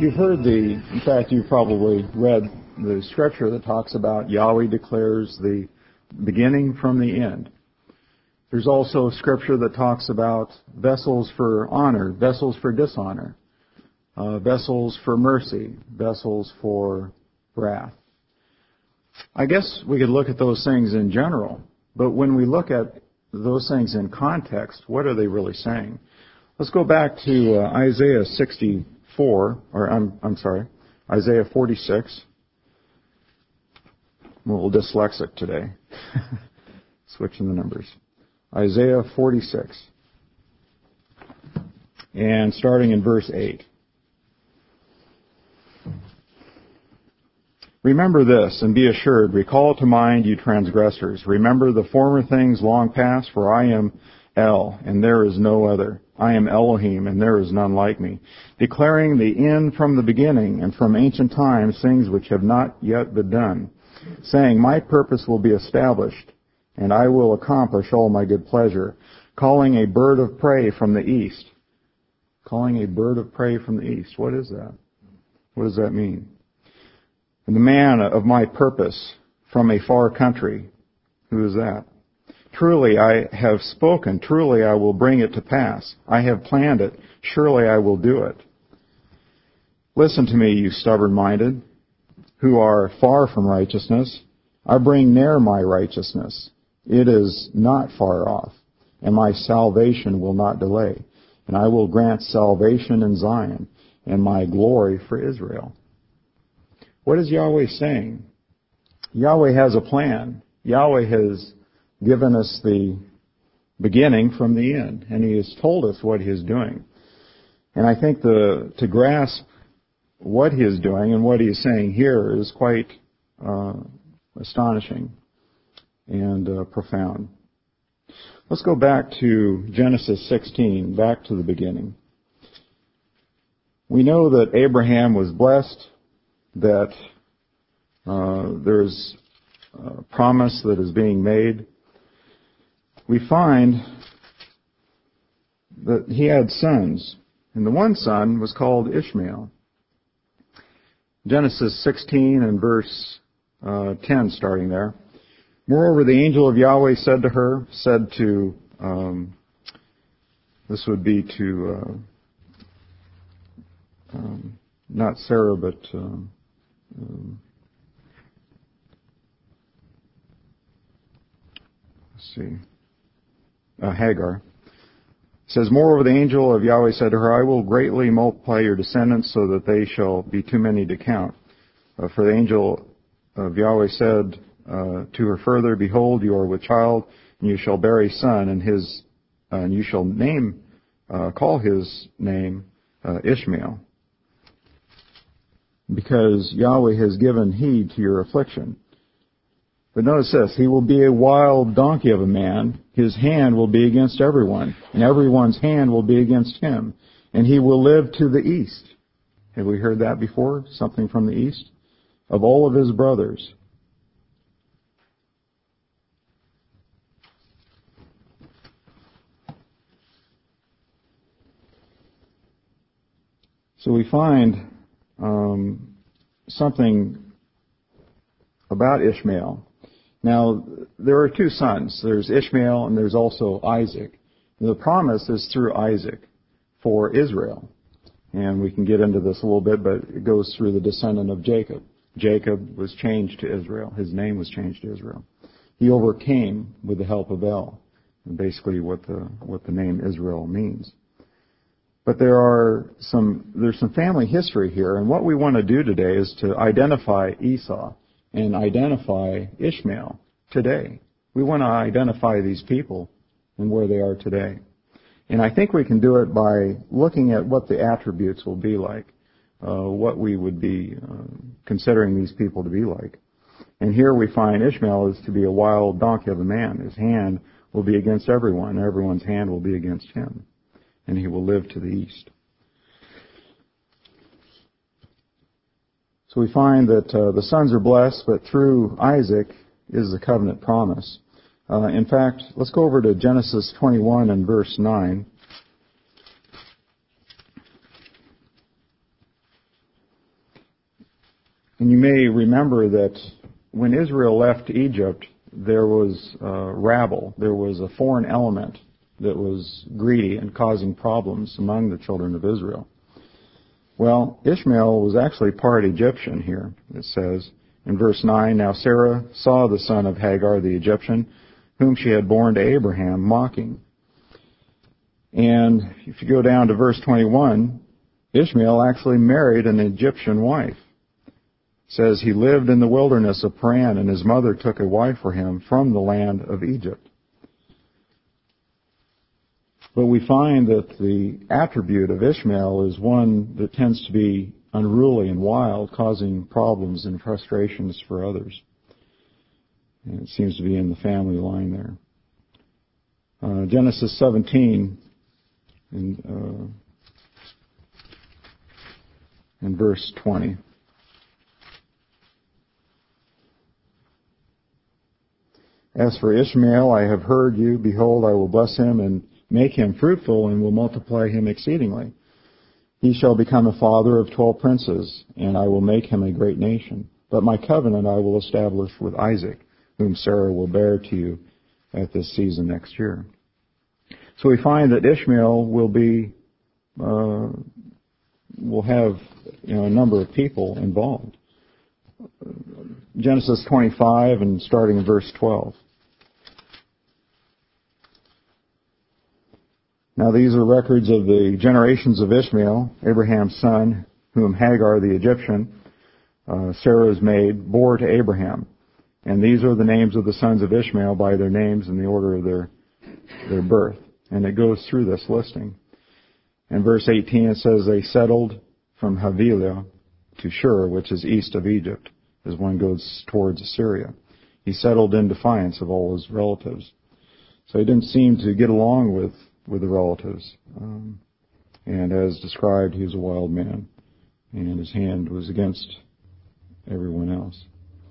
You've heard in fact, you've probably read the scripture that talks about Yahweh declares the beginning from the end. There's also scripture that talks about vessels for honor, vessels for dishonor, vessels for mercy, vessels for wrath. I guess we could look at those things in general, but when we look at those things in context, what are they really saying? Let's go back to Isaiah 46. I'm a little dyslexic today. Switching the numbers. Isaiah 46. And starting in verse 8. Remember this, and be assured, recall to mind, you transgressors. Remember the former things long past, for I am El, and there is no other. I am Elohim, and there is none like me, declaring the end from the beginning, and from ancient times things which have not yet been done, saying, my purpose will be established, and I will accomplish all my good pleasure, calling a bird of prey from the east. Calling a bird of prey from the east. What is that? What does that mean? And the man of my purpose from a far country. Who is that? Truly I have spoken. Truly I will bring it to pass. I have planned it. Surely I will do it. Listen to me, you stubborn-minded, who are far from righteousness. I bring near my righteousness. It is not far off, and my salvation will not delay. And I will grant salvation in Zion, and my glory for Israel. What is Yahweh saying? Yahweh has a plan. Yahweh has given us the beginning from the end, and He has told us what He is doing. And I think to grasp what He is doing and what He is saying here is quite astonishing and profound. Let's go back to Genesis 16, back to the beginning. We know that Abraham was blessed, that there's a promise that is being made. We find that he had sons, and the one son was called Ishmael. Genesis 16 and verse 10, starting there. Moreover, the angel of Yahweh said to, this would be to, not Sarah, but Hagar. It says, moreover, the angel of Yahweh said to her, I will greatly multiply your descendants so that they shall be too many to count. For the angel of Yahweh said to her further, behold, you are with child, and you shall bear a son, and you shall call his name Ishmael, because Yahweh has given heed to your affliction. But notice this, he will be a wild donkey of a man. His hand will be against everyone, and everyone's hand will be against him. And he will live to the east. Have we heard that before? Something from the east? Of all of his brothers. So we find something about Ishmael. Now, there are two sons. There's Ishmael and there's also Isaac. And the promise is through Isaac for Israel. And we can get into this a little bit, but it goes through the descendant of Jacob. Jacob was changed to Israel. His name was changed to Israel. He overcame with the help of El, and basically what the name Israel means. But there's some family history here, and what we want to do today is to identify Esau and identify Ishmael today. We want to identify these people and where they are today. And I think we can do it by looking at what the attributes will be like, what we would be considering these people to be like. And here we find Ishmael is to be a wild donkey of a man. His hand will be against everyone, and everyone's hand will be against him. And he will live to the east. So we find that the sons are blessed, but through Isaac is the covenant promise. In fact, let's go over to Genesis 21 and verse 9. And you may remember that when Israel left Egypt, there was rabble. There was a foreign element that was greedy and causing problems among the children of Israel. Well, Ishmael was actually part Egyptian here. It says in verse 9, "Now Sarah saw the son of Hagar the Egyptian, whom she had borne to Abraham, mocking." And if you go down to verse 21, Ishmael actually married an Egyptian wife. It says he lived in the wilderness of Paran, and his mother took a wife for him from the land of Egypt. But we find that the attribute of Ishmael is one that tends to be unruly and wild, causing problems and frustrations for others. And it seems to be in the family line there. Genesis 17 in verse 20. "As for Ishmael, I have heard you. Behold, I will bless him and make him fruitful and will multiply him exceedingly. He shall become a father of 12 princes, and I will make him a great nation. But my covenant I will establish with Isaac, whom Sarah will bear to you at this season next year." So we find that Ishmael will have a number of people involved. Genesis 25 and starting in verse 12. "Now these are records of the generations of Ishmael, Abraham's son, whom Hagar the Egyptian, Sarah's maid, bore to Abraham. And these are the names of the sons of Ishmael by their names in the order of their birth." And it goes through this listing. In verse 18 it says, "They settled from Havilah to Shur, which is east of Egypt, as one goes towards Assyria. He settled in defiance of all his relatives." So he didn't seem to get along with the relatives. And as described, he was a wild man, and his hand was against everyone else.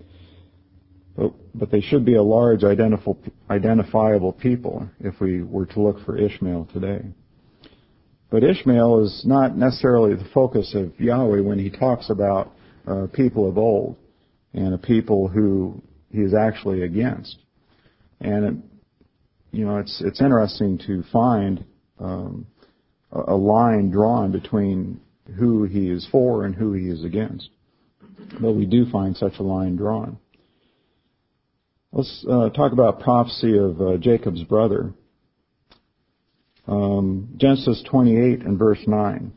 But they should be a large identifiable people if we were to look for Ishmael today. But Ishmael is not necessarily the focus of Yahweh when he talks about people of old and a people who he is actually against. And it's interesting to find a line drawn between who he is for and who he is against. But we do find such a line drawn. Let's talk about prophecy of Jacob's brother. Genesis 28 and verse 9.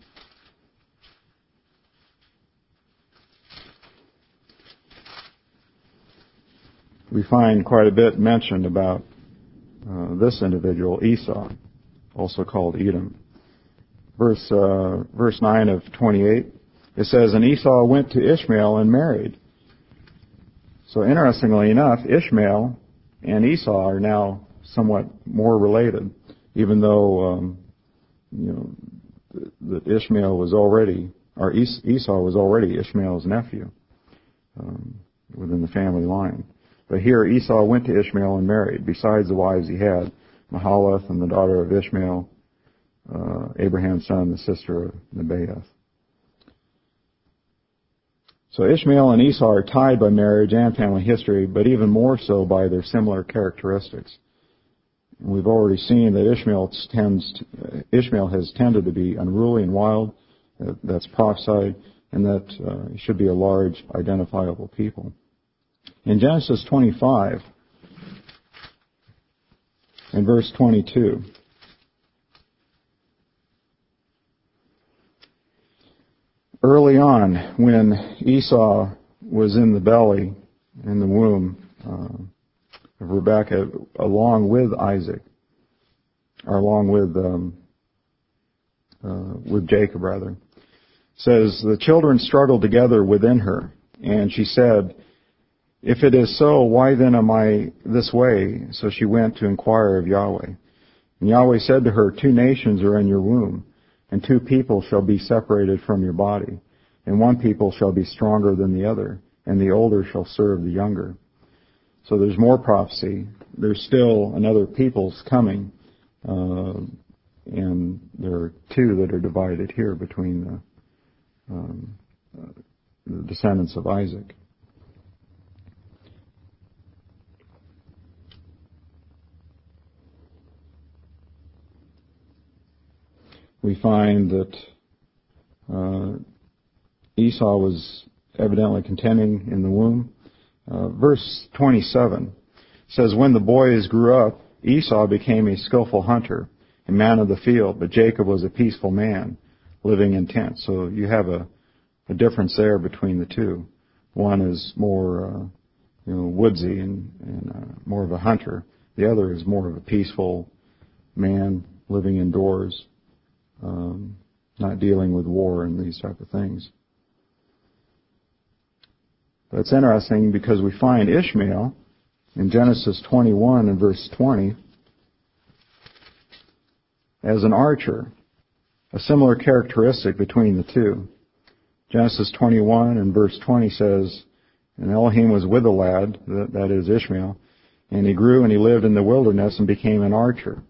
We find quite a bit mentioned about this individual, Esau, also called Edom. Verse 9 of 28, it says, "And Esau went to Ishmael and married." So interestingly enough, Ishmael and Esau are now somewhat more related, even though that Ishmael was already, or Esau was already Ishmael's nephew within the family line. But here Esau went to Ishmael and married. Besides the wives he had, Mahalath and the daughter of Ishmael, Abraham's son, the sister of Nebaioth. So Ishmael and Esau are tied by marriage and family history, but even more so by their similar characteristics. We've already seen that Ishmael has tended to be unruly and wild. That's prophesied, and that he should be a large, identifiable people. In Genesis 25, in verse 22, early on, when Esau was in the belly, in the womb of Rebekah, along with Isaac, or along with Jacob, rather, says, "The children struggled together within her, and she said, 'If it is so, why then am I this way?' So she went to inquire of Yahweh. And Yahweh said to her, 2 nations are in your womb, and 2 people shall be separated from your body. And 1 people shall be stronger than the other, and the older shall serve the younger." So there's more prophecy. There's still another people's coming, and there are 2 that are divided here between the descendants of Isaac. We find that Esau was evidently contending in the womb. Verse 27 says, "When the boys grew up, Esau became a skillful hunter, a man of the field, but Jacob was a peaceful man, living in tents." So you have a difference there between the two. One is more woodsy and more of a hunter. The other is more of a peaceful man living indoors, not dealing with war and these type of things. But it's interesting because we find Ishmael in Genesis 21 and verse 20 as an archer, a similar characteristic between the two. Genesis 21 and verse 20 says, "And Elohim was with the lad," that is Ishmael, "and he grew and he lived in the wilderness and became an archer."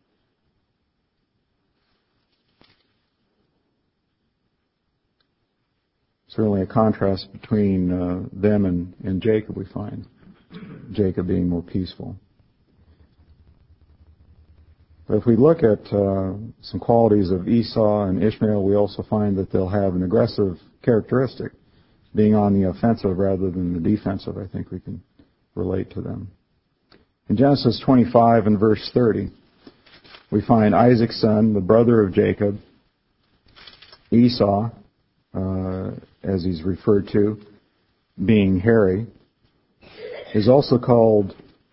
Certainly a contrast between them and Jacob, we find. Jacob being more peaceful. But if we look at some qualities of Esau and Ishmael, we also find that they'll have an aggressive characteristic, being on the offensive rather than the defensive. I think we can relate to them. In Genesis 25 and verse 30, we find Isaac's son, the brother of Jacob, Esau, as he's referred to, being hairy, is also called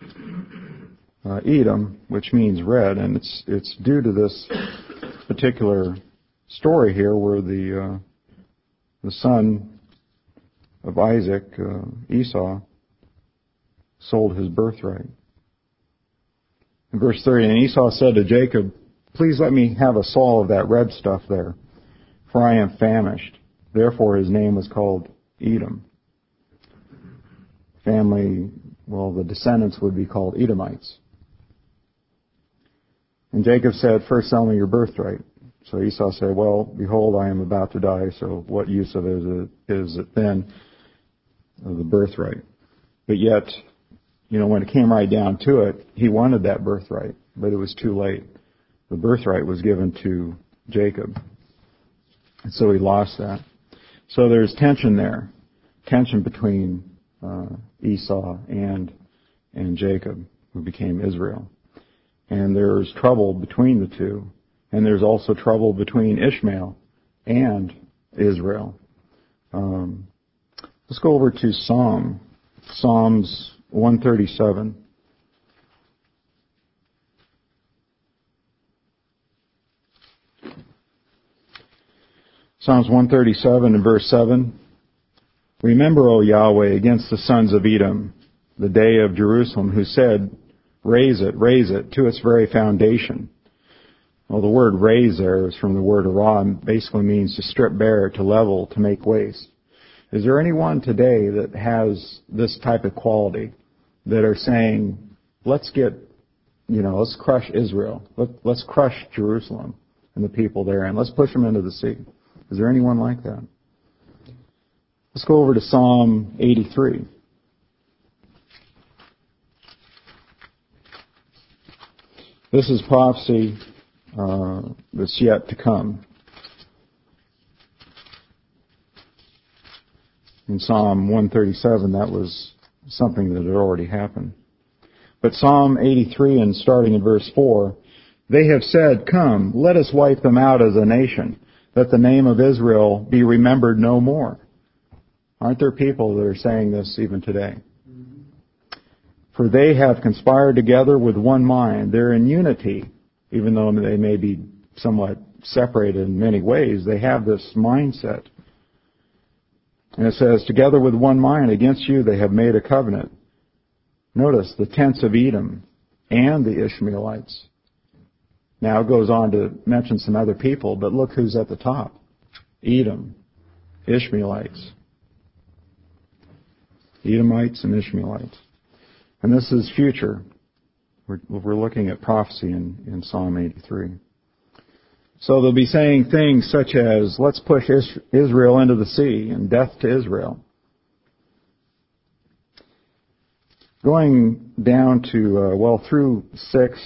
Edom, which means red, and it's due to this particular story here where the son of Isaac, Esau, sold his birthright. In verse 30, "And Esau said to Jacob, 'Please let me have a saw of that red stuff there, for I am famished.' Therefore his name was called Edom." The descendants would be called Edomites. And Jacob said, "First sell me your birthright." So Esau said, "Well, behold, I am about to die, so what use of it is it then, of the birthright?" But yet, when it came right down to it, he wanted that birthright, but it was too late. The birthright was given to Jacob, and so he lost that. So there's tension there, tension between Esau and Jacob, who became Israel. And there's trouble between the two. And there's also trouble between Ishmael and Israel. Let's go over to Psalms 137. Psalms 137 and verse 7. "Remember, O Yahweh, against the sons of Edom, the day of Jerusalem, who said, 'Raise it to its very foundation.'" Well, the word raise there is from the word arah, and basically means to strip bare, to level, to make waste. Is there anyone today that has this type of quality that are saying, let's crush Israel, let's crush Jerusalem and the people there, and let's push them into the sea? Is there anyone like that? Let's go over to Psalm 83. This is prophecy that's yet to come. In Psalm 137, that was something that had already happened. But Psalm 83, and starting in verse 4, "They have said, 'Come, let us wipe them out as a nation, that the name of Israel be remembered no more.'" Aren't there people that are saying this even today? "For they have conspired together with one mind." They're in unity, even though they may be somewhat separated in many ways. They have this mindset. And it says, "Together with one mind against you they have made a covenant." Notice the tents of Edom and the Ishmaelites. Now it goes on to mention some other people, but look who's at the top. Edom, Ishmaelites. Edomites and Ishmaelites. And this is future. We're looking at prophecy in Psalm 83. So they'll be saying things such as, let's push Israel into the sea and death to Israel. Going down to, through 6,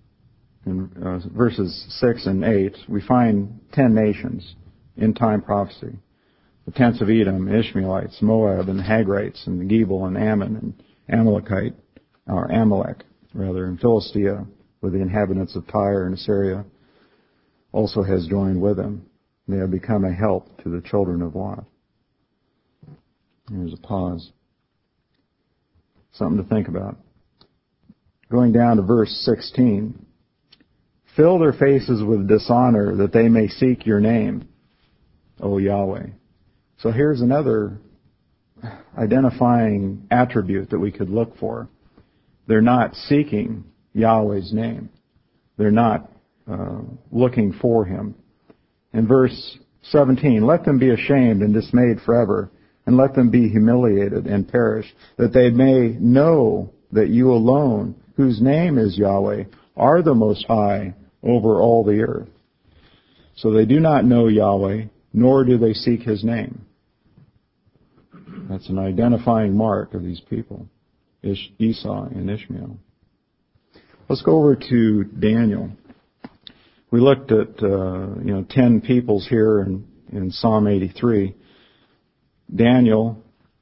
verses 6 and 8, we find 10 nations in time prophecy. The tents of Edom, Ishmaelites, Moab, and the Hagrites, and the Gebal, and Ammon, and Amalek, and Philistia, with the inhabitants of Tyre and Assyria, also has joined with them. They have become a help to the children of Lot. Here's a pause. Something to think about. Going down to verse 16. Fill their faces with dishonor that they may seek your name, O Yahweh. So here's another identifying attribute that we could look for. They're not seeking Yahweh's name. They're not looking for Him. In verse 17, let them be ashamed and dismayed forever, and let them be humiliated and perish, that they may know that you alone, whose name is Yahweh, are the Most High over all the earth. So they do not know Yahweh, nor do they seek His name. That's an identifying mark of these people, Esau and Ishmael. Let's go over to Daniel. We looked at 10 peoples here in Psalm 83. Daniel,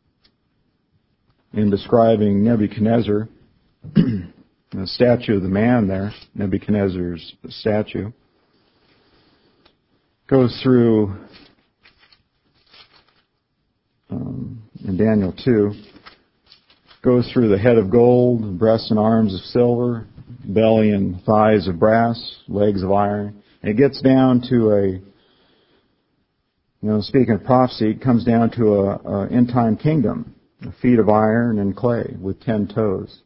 in describing Nebuchadnezzar, the statue of the man there, Nebuchadnezzar's statue, goes through in Daniel 2, goes through the head of gold, breasts and arms of silver, belly and thighs of brass, legs of iron. And it gets down to speaking of prophecy, it comes down to a end-time kingdom, feet of iron and clay with 10 toes.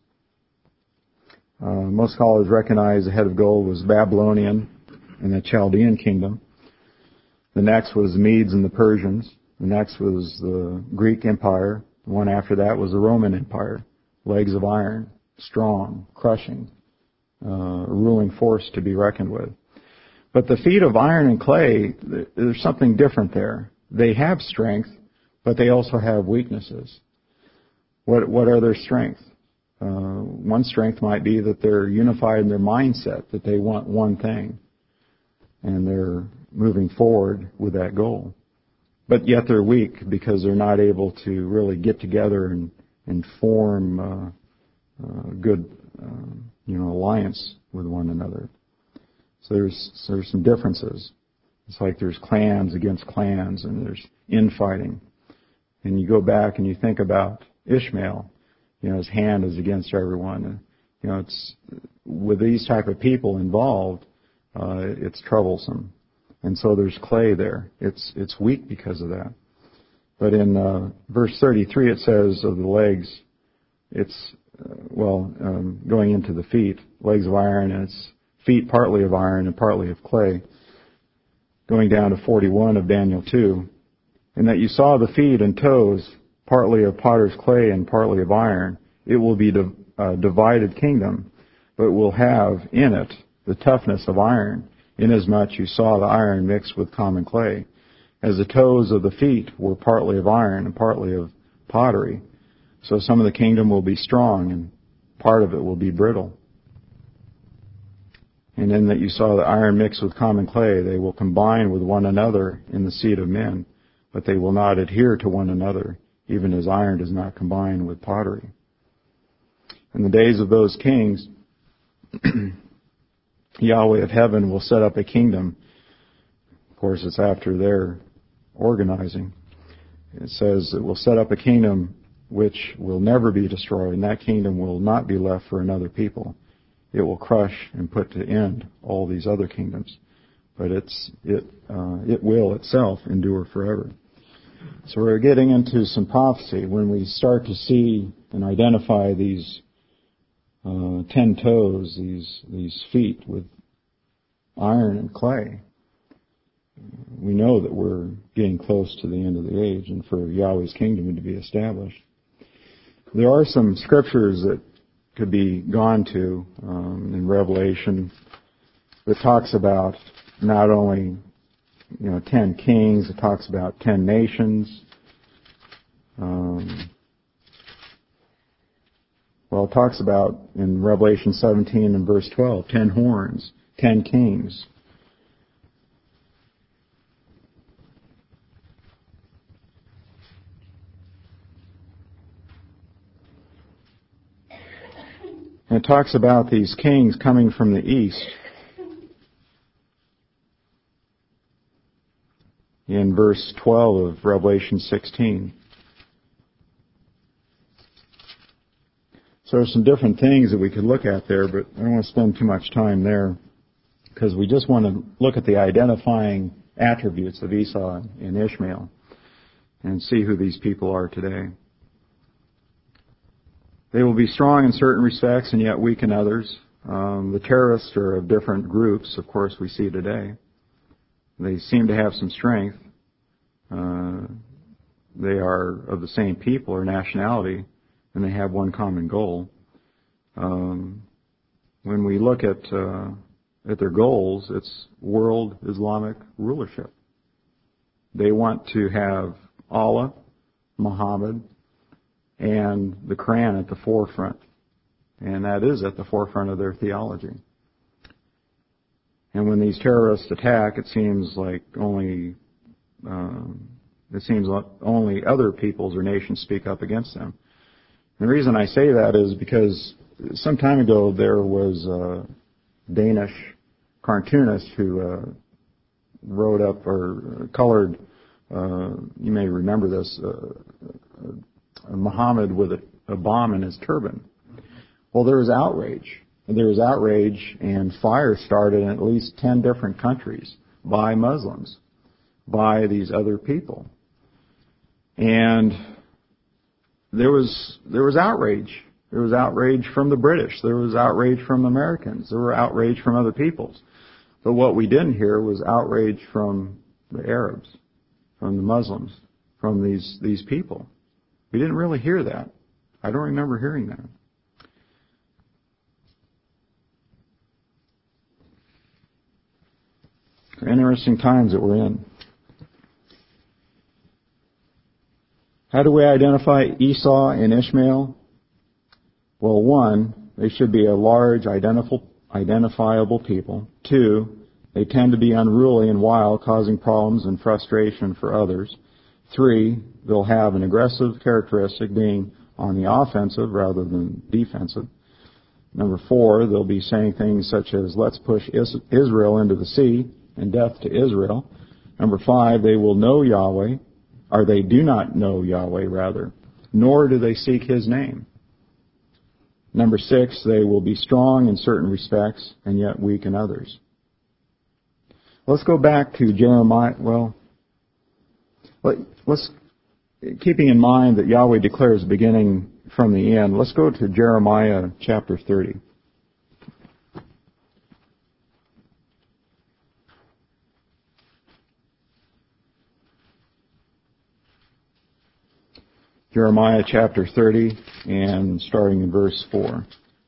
Most scholars recognize the head of gold was Babylonian and the Chaldean kingdom. The next was the Medes and the Persians. The next was the Greek Empire. The one after that was the Roman Empire. Legs of iron, strong, crushing, ruling force to be reckoned with. But the feet of iron and clay, there's something different there. They have strength, but they also have weaknesses. What are their strengths? One strength might be that they're unified in their mindset, that they want one thing, and they're moving forward with that goal. But yet they're weak because they're not able to really get together and form good alliance with one another. So there's some differences. It's like there's clans against clans, and there's infighting. And you go back and you think about Ishmael. His hand is against everyone. It's with these type of people involved, it's troublesome. And so there's clay there. It's weak because of that. But in verse 33 it says of the legs, it's going into the feet, legs of iron, and it's feet partly of iron and partly of clay. Going down to 41 of Daniel 2, and that you saw the feet and toes, partly of potter's clay and partly of iron. It will be a divided kingdom, but will have in it the toughness of iron, inasmuch you saw the iron mixed with common clay. As the toes of the feet were partly of iron and partly of pottery, so some of the kingdom will be strong and part of it will be brittle. And in that you saw the iron mixed with common clay, they will combine with one another in the seed of men, but they will not adhere to one another, even as iron does not combine with pottery. In the days of those kings, Yahweh of heaven will set up a kingdom. Of course, it's after their organizing. It says it will set up a kingdom which will never be destroyed, and that kingdom will not be left for another people. It will crush and put to end all these other kingdoms, but it will itself endure forever. So we're getting into some prophecy when we start to see and identify these 10 toes, these feet with iron and clay. We know that we're getting close to the end of the age and for Yahweh's kingdom to be established. There are some scriptures that could be gone to in Revelation that talks about not only 10 kings, it talks about 10 nations. It talks about in Revelation 17 and verse 12, 10 horns, 10 kings. And it talks about these kings coming from the east. In verse 12 of Revelation 16. So there's some different things that we could look at there, but I don't want to spend too much time there because we just want to look at the identifying attributes of Esau and Ishmael and see who these people are today. They will be strong in certain respects and yet weak in others. The terrorists are of different groups, of course, we see today. They seem to have some strength. They are of the same people or nationality, and they have one common goal. When we look at their goals, it's world Islamic rulership. They want to have Allah, Muhammad, and the Quran at the forefront. And that is at the forefront of their theology. And when these terrorists attack, it seems like only other peoples or nations speak up against them. And the reason I say that is because some time ago there was a Danish cartoonist who wrote up or colored, you may remember this, Muhammad with a bomb in his turban. Well, there was outrage. There was outrage and fire started in at least 10 different countries by Muslims, by these other people. And there was outrage. There was outrage from the British. There was outrage from Americans. There were outrage from other peoples. But what we didn't hear was outrage from the Arabs, from the Muslims, from these people. We didn't really hear that. I don't remember hearing that. Interesting times that we're in. How do we identify Esau and Ishmael? Well, one, they should be a large, identifiable people. Two, they tend to be unruly and wild, causing problems and frustration for others. Three, they'll have an aggressive characteristic, being on the offensive rather than defensive. Number four, they'll be saying things such as, let's push Israel into the sea, and death to Israel. Number five, they will know Yahweh, or they do not know Yahweh, rather, nor do they seek His name. Number six, they will be strong in certain respects and yet weak in others. Let's go back to Jeremiah. Let's keeping in mind that Yahweh declares beginning from the end. Let's go to Jeremiah chapter 30. Jeremiah chapter 30 and starting in verse 4.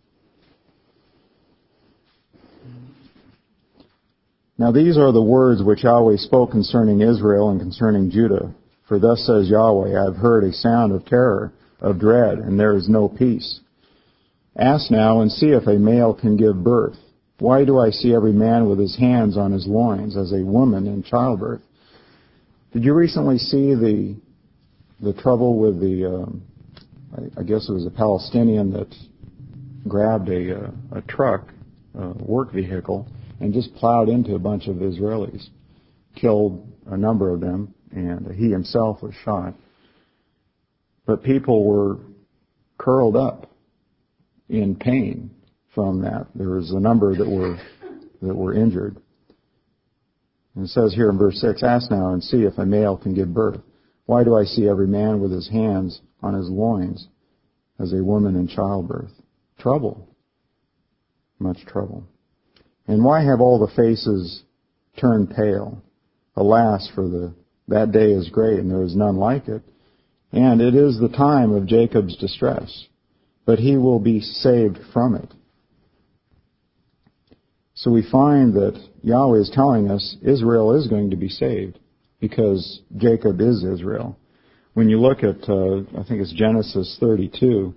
Now these are the words which Yahweh spoke concerning Israel and concerning Judah. For thus says Yahweh, I have heard a sound of terror, of dread, and there is no peace. Ask now and see if a male can give birth. Why do I see every man with his hands on his loins, as a woman in childbirth? Did you recently see the trouble with I guess it was a Palestinian that grabbed a truck, work vehicle, and just plowed into a bunch of Israelis, killed a number of them, and he himself was shot. But people were curled up in pain from that. There was a number that were injured. And it says here in verse 6, ask now and see if a male can give birth. Why do I see every man with his hands on his loins, as a woman in childbirth? Trouble. Much trouble. And why have all the faces turned pale? Alas, for that day is great, and there is none like it. And it is the time of Jacob's distress, but he will be saved from it. So we find that Yahweh is telling us Israel is going to be saved because Jacob is Israel. When you look at, I think it's Genesis 32,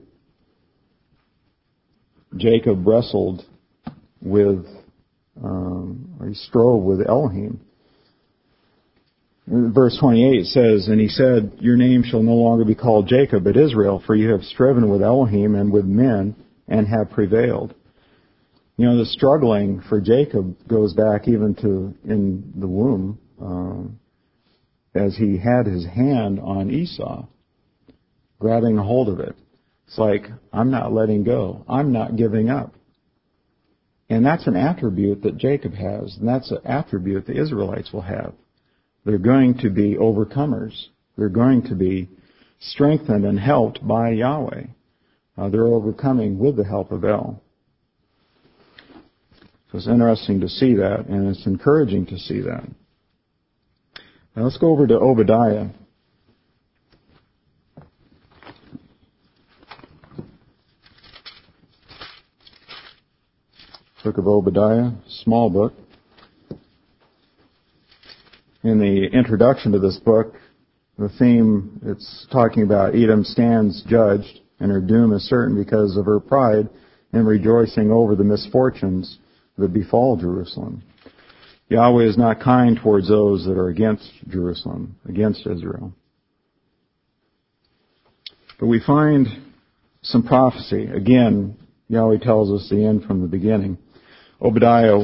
Jacob wrestled with, or he strove with Elohim. Verse 28 says, "And he said, Your name shall no longer be called Jacob, but Israel, for you have striven with Elohim and with men, and have prevailed." You know, the struggling for Jacob goes back even to in the womb, as he had his hand on Esau, grabbing a hold of it. It's like, I'm not letting go. I'm not giving up. And that's an attribute that Jacob has, and that's an attribute the Israelites will have. They're going to be overcomers. They're going to be strengthened and helped by Yahweh. They're overcoming with the help of El. So it's interesting to see that, and it's encouraging to see that. Now let's go over to Obadiah. Book of Obadiah, small book. In the introduction to this book, the theme, it's talking about Edom stands judged, and her doom is certain because of her pride and rejoicing over the misfortunes that befall Jerusalem. Yahweh is not kind towards those that are against Jerusalem, against Israel. But we find some prophecy. Again, Yahweh tells us the end from the beginning. Obadiah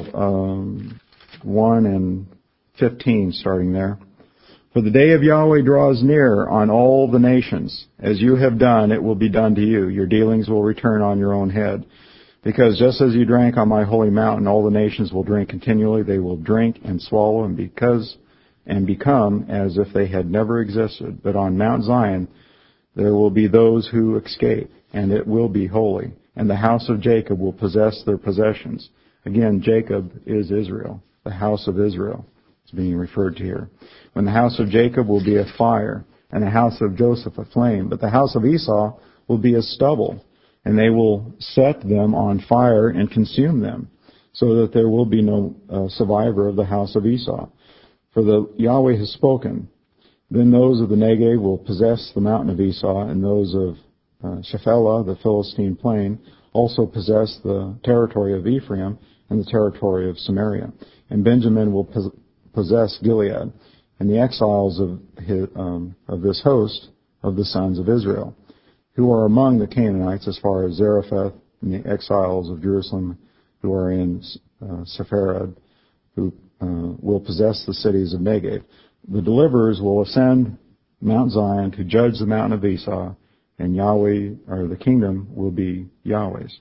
1 and 15, starting there. "For the day of Yahweh draws near on all the nations. As you have done, it will be done to you. Your dealings will return on your own head. Because just as you drank on my holy mountain, all the nations will drink continually. They will drink and swallow and become as if they had never existed. But on Mount Zion there will be those who escape, and it will be holy. And the house of Jacob will possess their possessions." Again, Jacob is Israel, the house of Israel is being referred to here. "When the house of Jacob will be a fire, and the house of Joseph a flame. But the house of Esau will be as stubble, and they will set them on fire and consume them, so that there will be no survivor of the house of Esau. For the Yahweh has spoken. Then those of the Negev will possess the mountain of Esau, and those of Shephelah, the Philistine plain, also possess the territory of Ephraim and the territory of Samaria. And Benjamin will possess Gilead, and the exiles of this host of the sons of Israel, who are among the Canaanites as far as Zarephath, and the exiles of Jerusalem who are in Sepharad, who will possess the cities of Negev. The deliverers will ascend Mount Zion to judge the mountain of Esau, and Yahweh, or the kingdom, will be Yahweh's."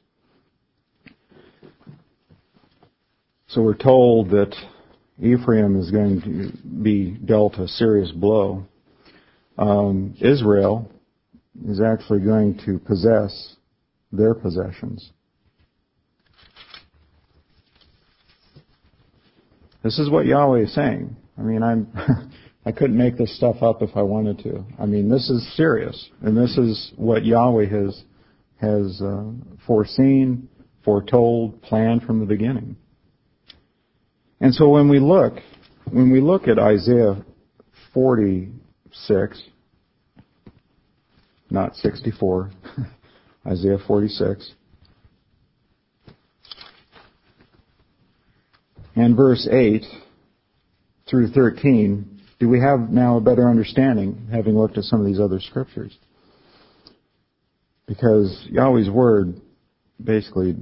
So we're told that Ephraim is going to be dealt a serious blow. Israel is actually going to possess their possessions. This is what Yahweh is saying. I mean, I couldn't make this stuff up if I wanted to. I mean, this is serious, and this is what Yahweh has foreseen, foretold, planned from the beginning. And so when we look at Isaiah 46, not 64, Isaiah 46, and verse 8 through 13, do we have now a better understanding, having looked at some of these other scriptures? Because Yahweh's word basically,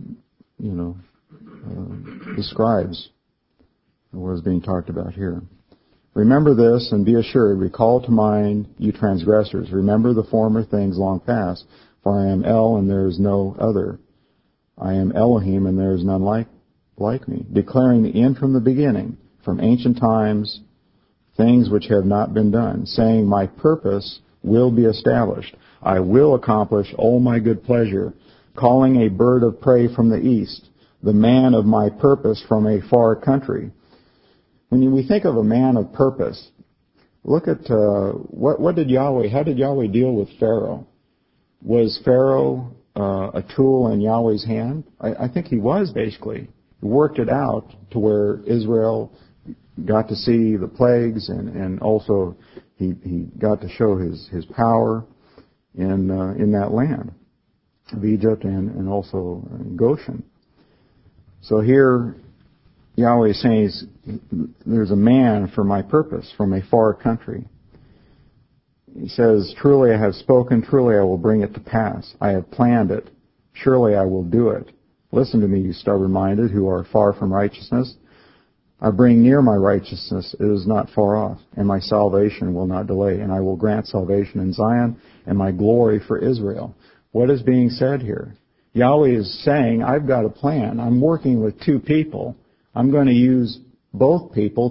describes what is being talked about here. "Remember this and be assured, recall to mind, you transgressors. Remember the former things long past, for I am El and there is no other. I am Elohim and there is none like me, declaring the end from the beginning, from ancient times, things which have not been done, saying, my purpose will be established. I will accomplish all my good pleasure, calling a bird of prey from the east, the man of my purpose from a far country." When we think of a man of purpose, look at how did Yahweh deal with Pharaoh? Was Pharaoh a tool in Yahweh's hand? I think he was, basically. worked it out to where Israel got to see the plagues, and also he got to show his power in that land of Egypt and also in Goshen. So here Yahweh is saying there's a man for my purpose from a far country. He says, truly I have spoken, truly I will bring it to pass. I have planned it. Surely I will do it. Listen to me, you stubborn-minded who are far from righteousness. I bring near my righteousness, it is not far off, and my salvation will not delay, and I will grant salvation in Zion and my glory for Israel. What is being said here? Yahweh is saying, I've got a plan. I'm working with two people. I'm going to use both people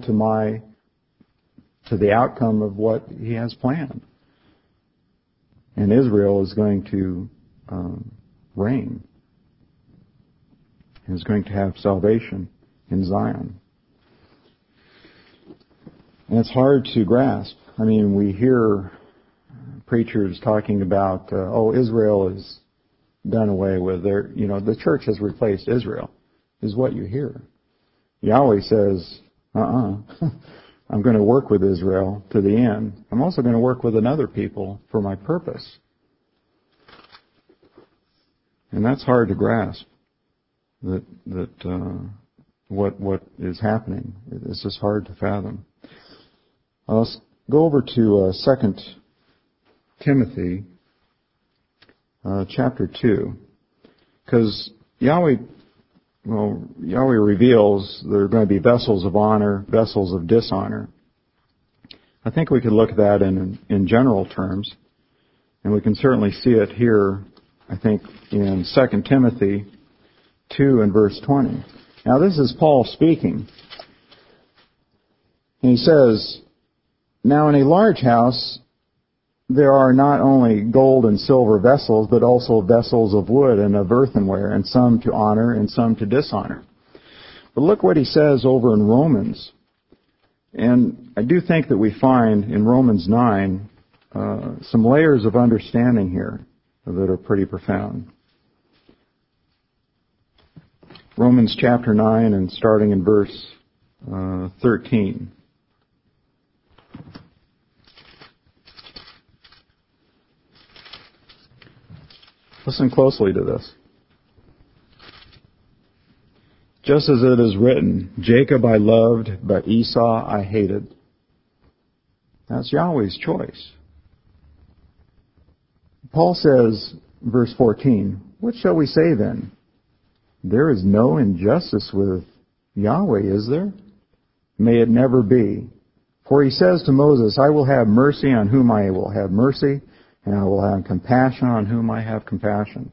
to the outcome of what he has planned. And Israel is going to reign. Is going to have salvation in Zion. And it's hard to grasp. I mean, we hear preachers talking about, Israel is done away with. The church has replaced Israel, is what you hear. Yahweh says, I'm going to work with Israel to the end. I'm also going to work with another people for my purpose. And that's hard to grasp. What is happening. It's just hard to fathom. Let's go over to 2 Timothy chapter 2, because Yahweh reveals there are going to be vessels of honor, vessels of dishonor. I think we could look at that in general terms, and we can certainly see it here, I think, in 2 Timothy 2 and verse 20. Now this is Paul speaking. And he says, now in a large house there are not only gold and silver vessels, but also vessels of wood and of earthenware, and some to honor and some to dishonor. But look what he says over in Romans. And I do think that we find in Romans 9 some layers of understanding here that are pretty profound. Romans chapter 9 and starting in verse 13. Listen closely to this. Just as it is written, Jacob I loved, but Esau I hated. That's Yahweh's choice. Paul says, verse 14, what shall we say then? There is no injustice with Yahweh, is there? May it never be. For he says to Moses, I will have mercy on whom I will have mercy, and I will have compassion on whom I have compassion.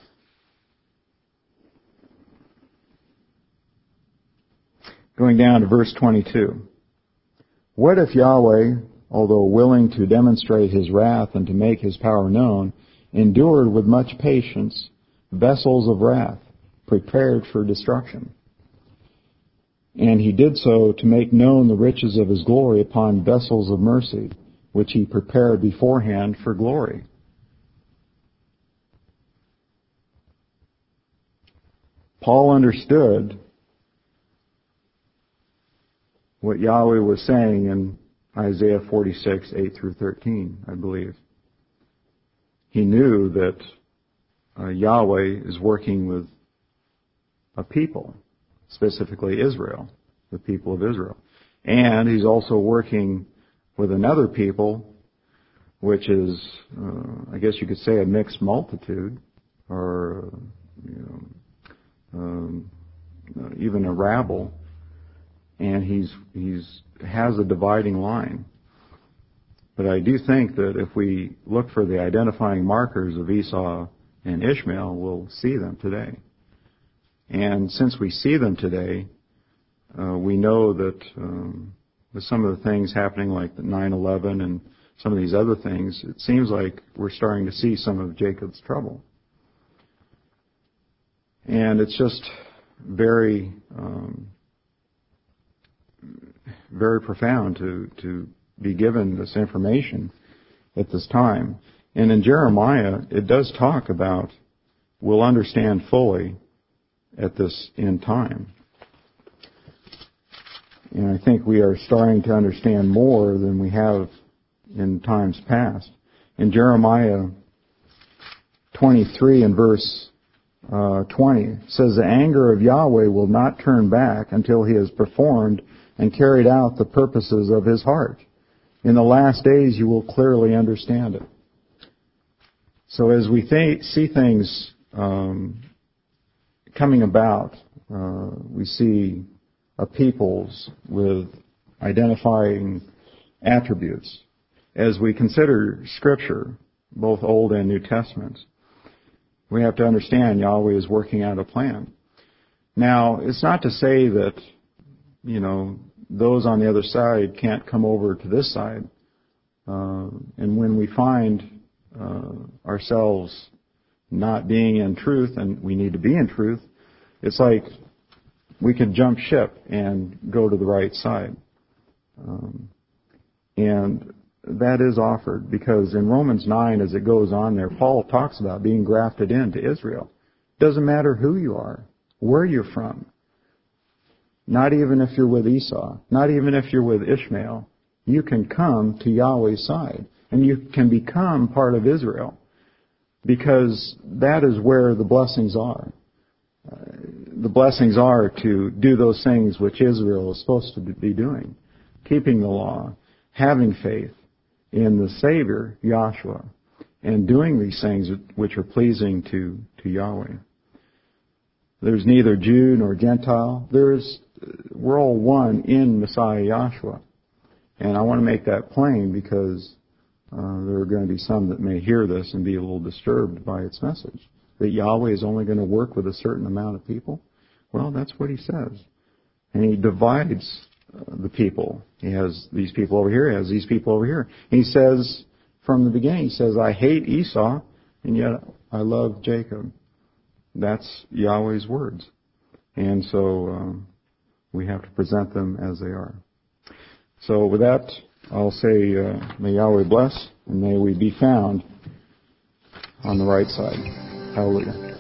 Going down to verse 22. What if Yahweh, although willing to demonstrate his wrath and to make his power known, endured with much patience vessels of wrath, prepared for destruction? And he did so to make known the riches of his glory upon vessels of mercy, which he prepared beforehand for glory. Paul understood what Yahweh was saying in Isaiah 46, 8 through 13, I believe. He knew that Yahweh is working with a people, specifically Israel, the people of Israel. And he's also working with another people, which is, I guess you could say, a mixed multitude, or even a rabble. And he's has a dividing line. But I do think that if we look for the identifying markers of Esau and Ishmael, we'll see them today. And since we see them today, we know that with some of the things happening like the 9/11 and some of these other things, it seems like we're starting to see some of Jacob's trouble. And it's just very, very profound to be given this information at this time. And in Jeremiah, it does talk about, we'll understand fully at this end time. And I think we are starting to understand more than we have in times past. In Jeremiah 23 and verse 20 says, the anger of Yahweh will not turn back until he has performed and carried out the purposes of his heart. In the last days you will clearly understand it. So as we see things coming about, we see a peoples with identifying attributes. As we consider Scripture, both Old and New Testaments, we have to understand Yahweh is working out a plan. Now, it's not to say that, those on the other side can't come over to this side. And when we find ourselves not being in truth, and we need to be in truth, it's like we can jump ship and go to the right side. And that is offered, because in Romans 9, as it goes on there, Paul talks about being grafted into Israel. Doesn't matter who you are, where you're from. Not even if you're with Esau, not even if you're with Ishmael, you can come to Yahweh's side, and you can become part of Israel, because that is where the blessings are. The blessings are to do those things which Israel is supposed to be doing, keeping the law, having faith in the Savior, Yahshua, and doing these things which are pleasing to Yahweh. There's neither Jew nor Gentile. We're all one in Messiah Yahshua. And I want to make that plain, because there are going to be some that may hear this and be a little disturbed by its message. That Yahweh is only going to work with a certain amount of people. Well, that's what he says. And he divides the people. He has these people over here, he has these people over here. And he says, from the beginning, he says, I hate Esau, and yet I love Jacob. That's Yahweh's words. And so we have to present them as they are. So with that, I'll say, may Yahweh bless, and may we be found on the right side. Hallelujah.